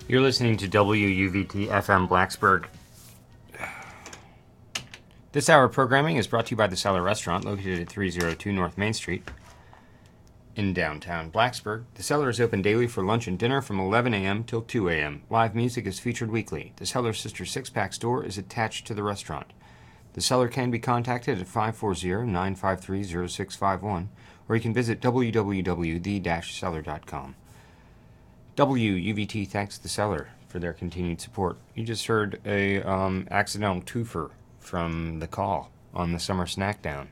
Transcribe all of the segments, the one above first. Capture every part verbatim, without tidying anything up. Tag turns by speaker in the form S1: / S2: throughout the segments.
S1: You're listening to W U V T F M Blacksburg. This hour of programming is brought to you by The Cellar Restaurant, located at three oh two North Main Street in downtown Blacksburg. The Cellar is open daily for lunch and dinner from eleven a.m. till two a.m. Live music is featured weekly. The Cellar Sister Six-Pack store is attached to the restaurant. The Cellar can be contacted at five four zero, nine five three, zero six five one, or you can visit w w w dot the dash cellar dot com. W U V T thanks The Cellar for their continued support. You just heard a um, accidental twofer from The Call on the Summer Snack Down.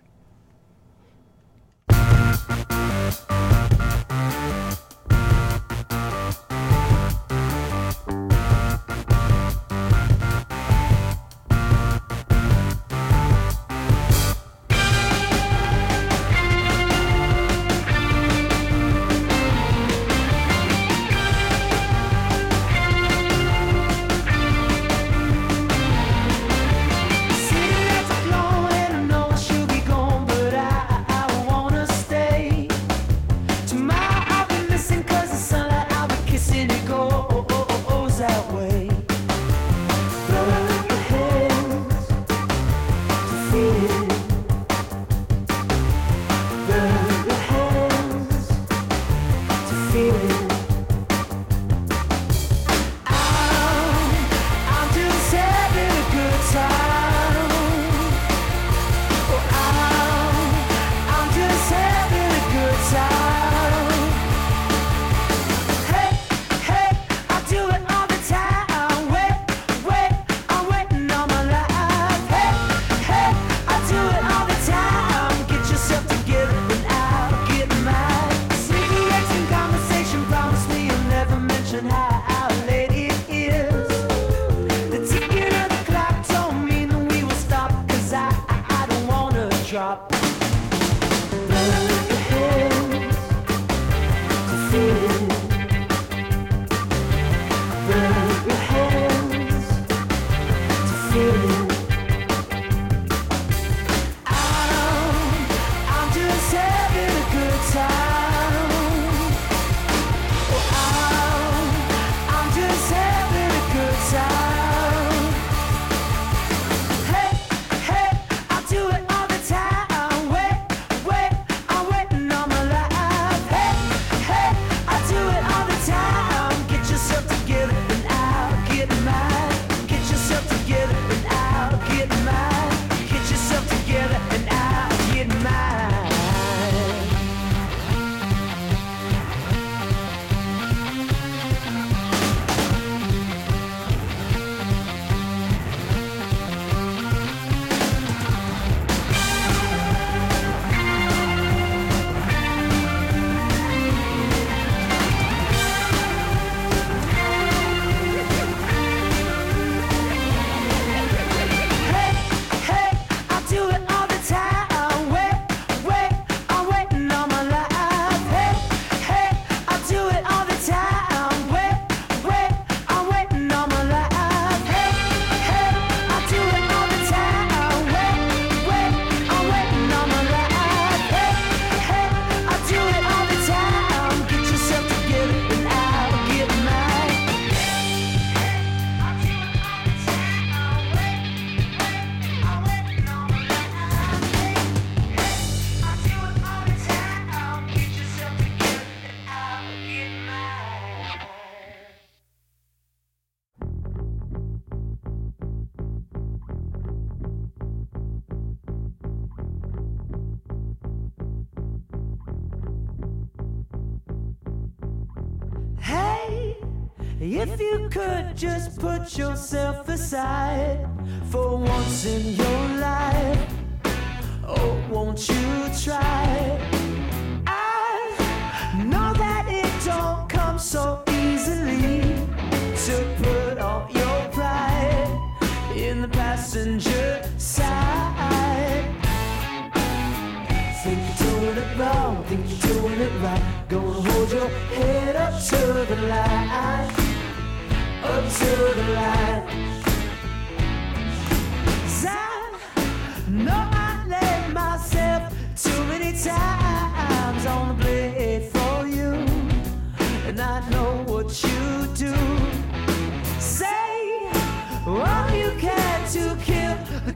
S2: If you could just put yourself aside for once in your life, oh, won't you try? I know that it don't come so easily to put all your pride in the passenger side. Think you're doing it wrong, think you're doing it right. Gonna hold your head up to the light, up to the light. 'Cause I know I let myself too many times on the blade for you, and I know what you do.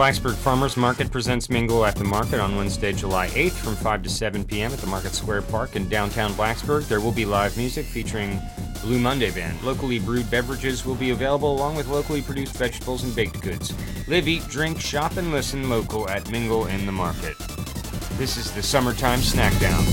S1: Blacksburg Farmers Market presents Mingle at the Market on Wednesday, July eighth from five to seven p.m. at the Market Square Park in downtown Blacksburg. There will be live music featuring Blue Monday Band. Locally brewed beverages will be available along with locally produced vegetables and baked goods. Live, eat, drink, shop, and listen local at Mingle in the Market. This is the Summertime Snack Down.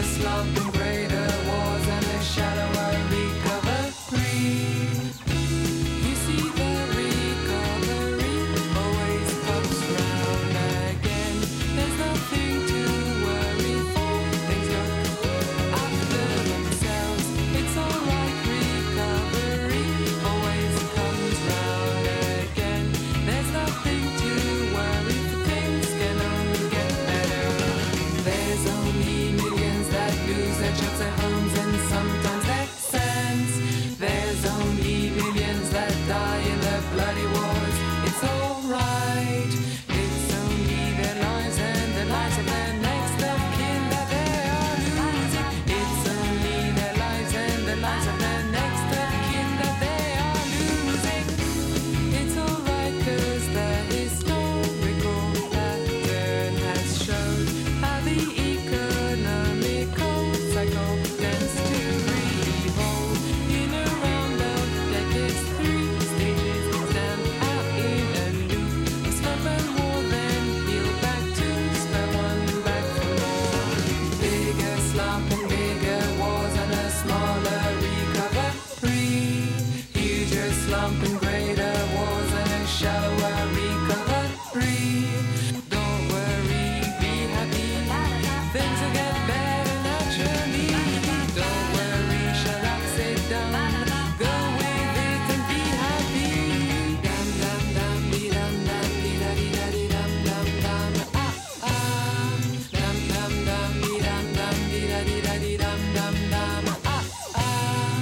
S2: slump and greater wars and a shallower recovery. You see the recovery always comes round again. There's nothing to worry for. Things look after themselves. It's alright, recovery always comes round again. There's nothing to worry for. Things can only get better. There's only millions that lose their jobs, their homes, and sometimes their sense. There's only millions that die in the bloody wars. It's alright. It's only their lives and the lives of their next of kin that they are losing. It's only their lives and the lives of their next of kin that they are losing. It's alright 'cause the historical pattern has shown how the economical cycle tends to revolve in a round of decades. Three stages stand out in a loop. Slump and more, then heal back to square one, back for more. Bigger slump and bigger wars and a smaller recovery. Huger slump and greater wars and a shallower recovery. Don't worry, be happy. Things will get better naturally. Don't worry, shut up, sit down. Go with it and be happy. Dum dum dum dee dum dum dee da dee da dee dum dum dum ah ah. Dum dum dum dee dum dum dee da dee da dee dum dum dum ah ah.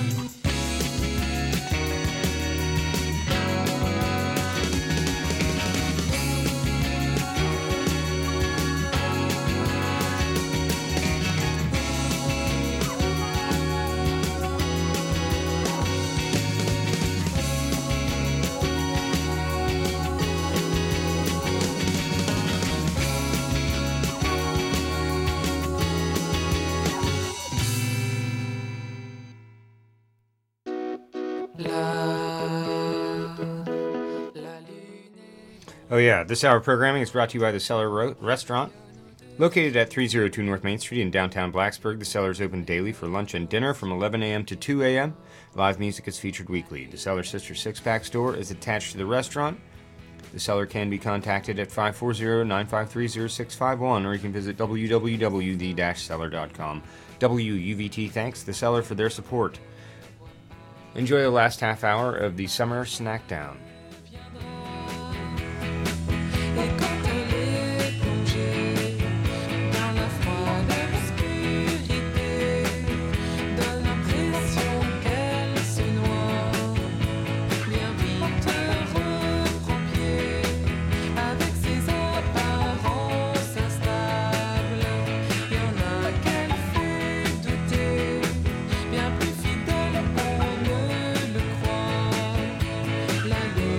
S1: Oh yeah, this hour of programming is brought to you by the Cellar Ro- Restaurant. Located at three oh two North Main Street in downtown Blacksburg, the Cellar is open daily for lunch and dinner from eleven a.m. to two a.m. Live music is featured weekly. The Cellar Sister Six-Pack store is attached to the restaurant. The Cellar can be contacted at five four zero, nine five three, zero six five one, or you can visit w w w dot the dash cellar dot com. W U V T thanks the Cellar for their support. Enjoy the last half hour of the Summer Snack Down.
S2: Et quand elle est plongée dans la froide obscurité, donne l'impression qu'elle se noie. Bien vite reprend pied avec ses apparences instables. Y en a qu'elle fait douter, bien plus fidèle on ne le croit. La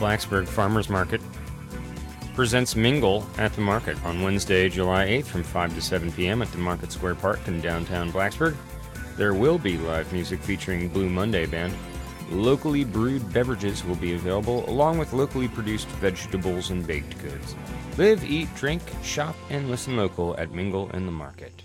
S1: Blacksburg Farmers Market presents Mingle at the Market on Wednesday, July eighth from five to seven p.m. at the Market Square Park in downtown Blacksburg. There will be live music featuring Blue Monday Band. Locally brewed beverages will be available, along with locally produced vegetables and baked goods. Live, eat, drink, shop, and listen local at Mingle in the Market.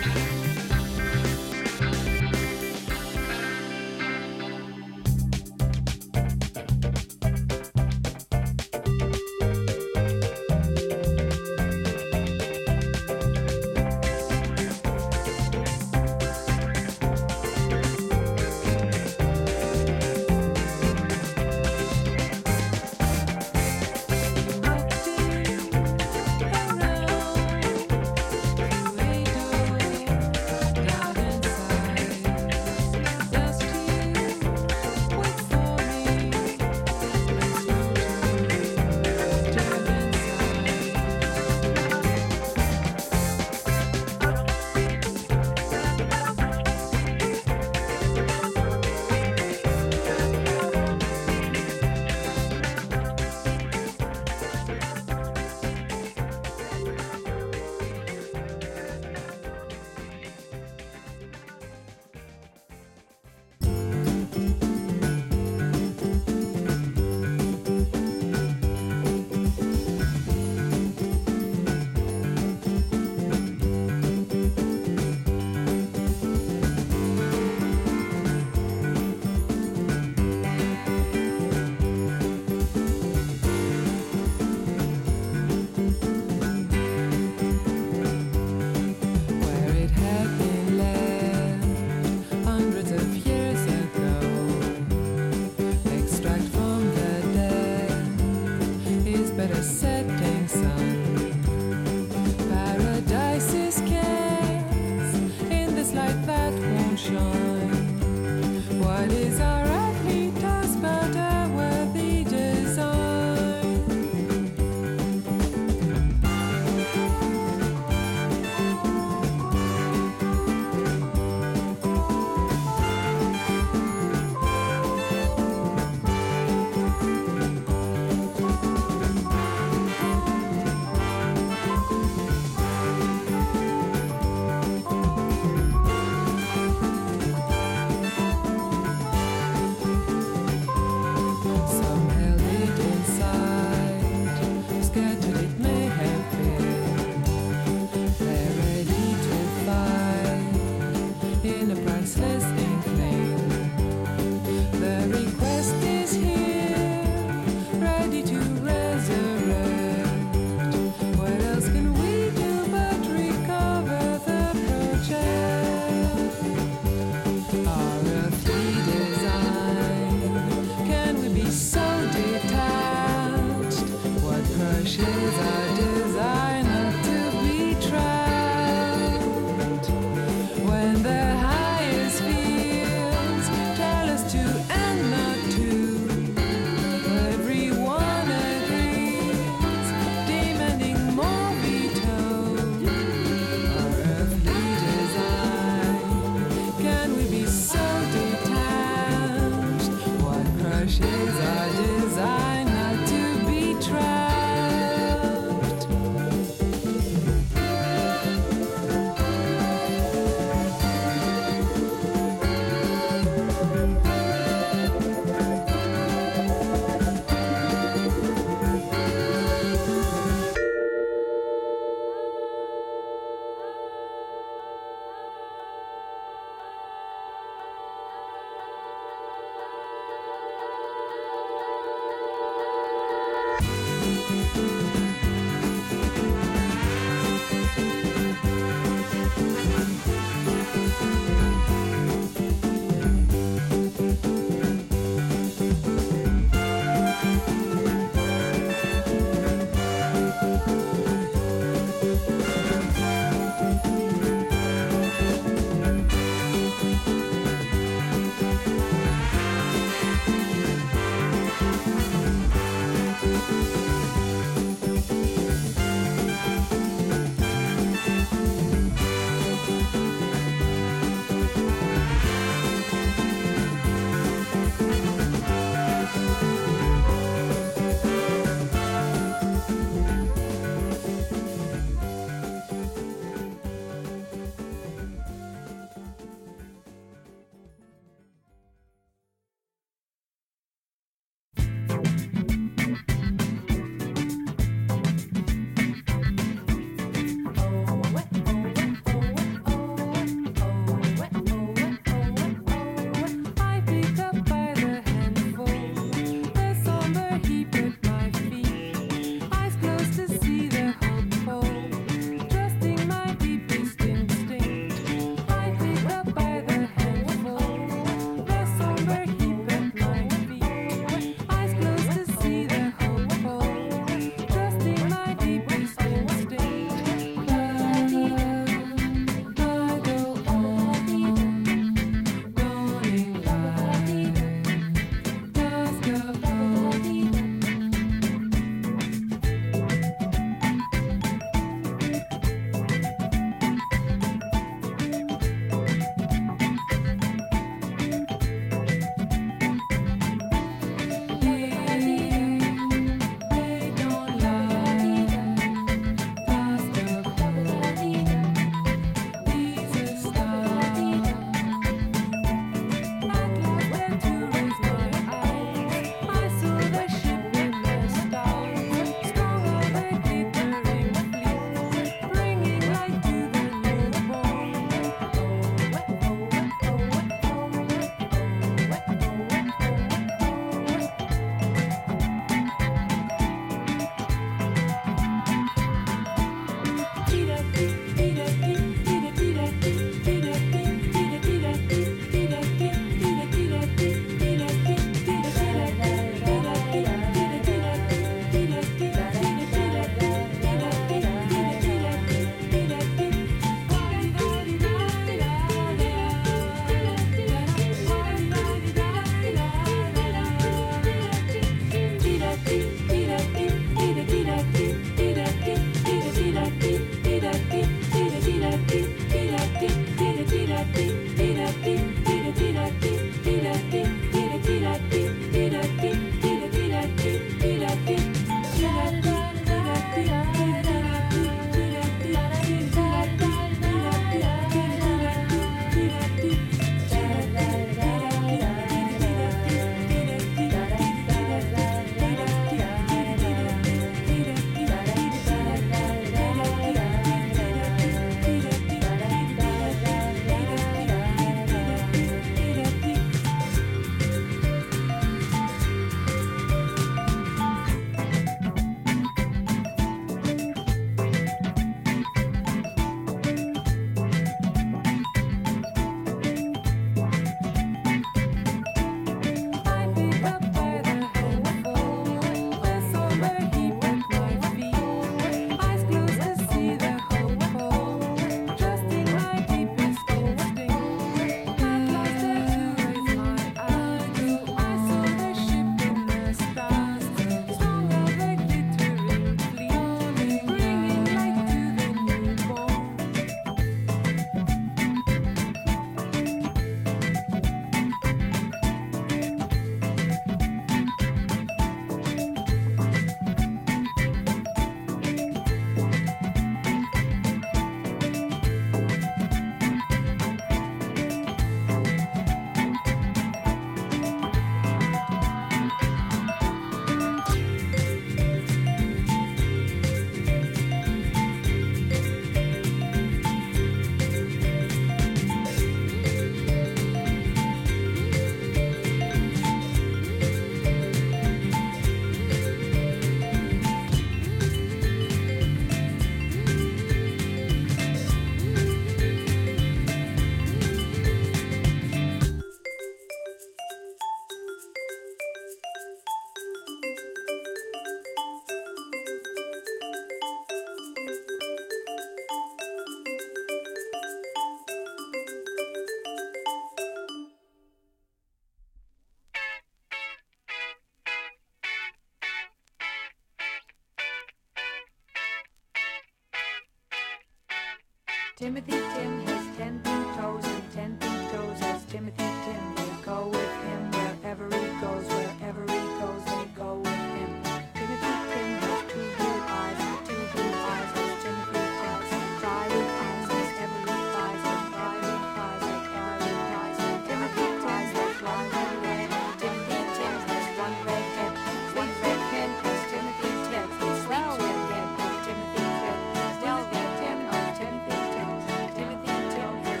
S3: Timothy Tim has ten pink toes, and ten pink toes has Timothy Tim. They go with him wherever he goes, wherever he goes, they go with him. Timothy Tim has two blue eyes, and two blue eyes has Timothy Tim. Five eyes has every eyes, and five eyes has every eyes. Timothy Tim has one red head, Timothy Tim has one red head, one red head has Timothy Tim. Well red head has Timothy Tim. Well red Tim has Timothy Tim. Timothy Tim has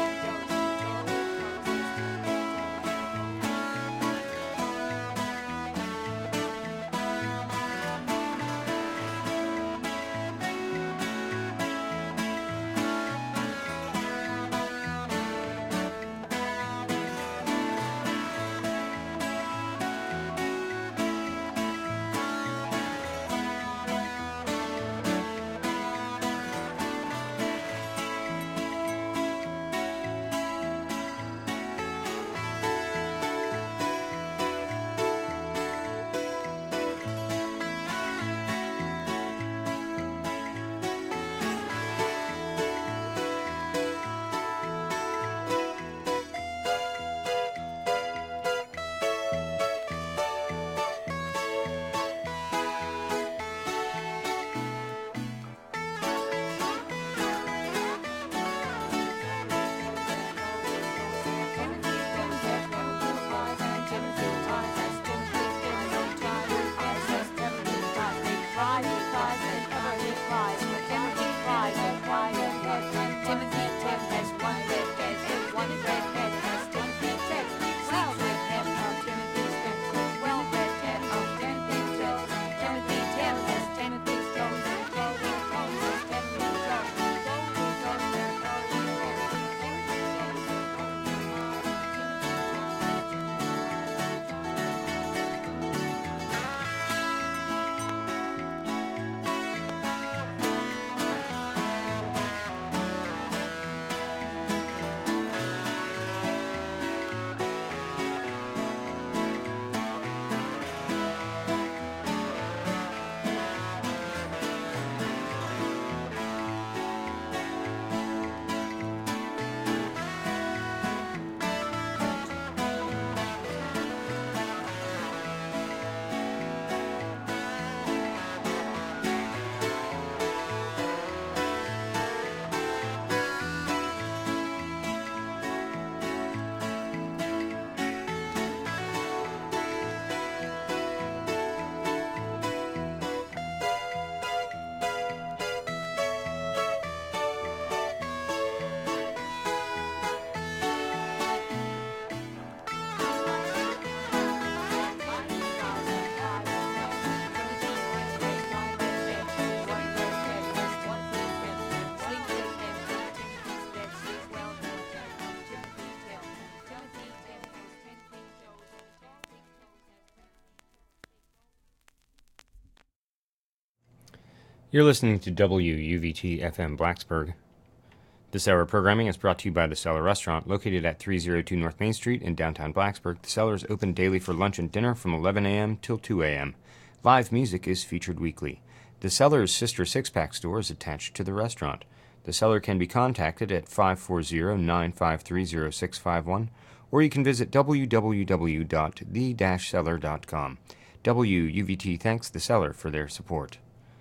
S1: You're listening to W U V T F M Blacksburg. This hour of programming is brought to you by The Cellar Restaurant, located at three oh two North Main Street in downtown Blacksburg. The Cellar is open daily for lunch and dinner from eleven a.m. till two a.m. Live music is featured weekly. The Cellar's sister six-pack store is attached to the restaurant. The Cellar can be contacted at five four zero, nine five three, zero six five one, or you can visit w w w dot the dash cellar dot com. W U V T thanks The Cellar for their support.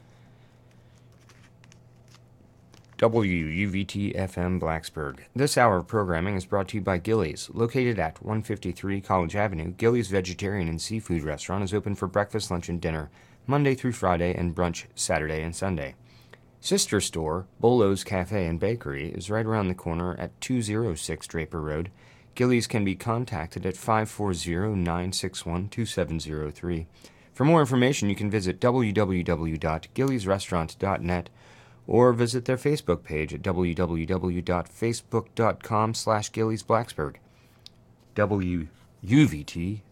S1: W U V T F M Blacksburg. This hour of programming is brought to you by Gillies. Located at one fifty-three College Avenue, Gillies Vegetarian and Seafood Restaurant is open for breakfast, lunch, and dinner Monday through Friday and brunch Saturday and Sunday. Sister store, Bolo's Cafe and Bakery, is right around the corner at two oh six Draper Road. Gillies can be contacted at five four zero, nine six one, two seven zero three. For more information, you can visit w w w dot gillies restaurant dot net or visit their Facebook page at w w w dot facebook dot com slash Gillies Blacksburg. W U V T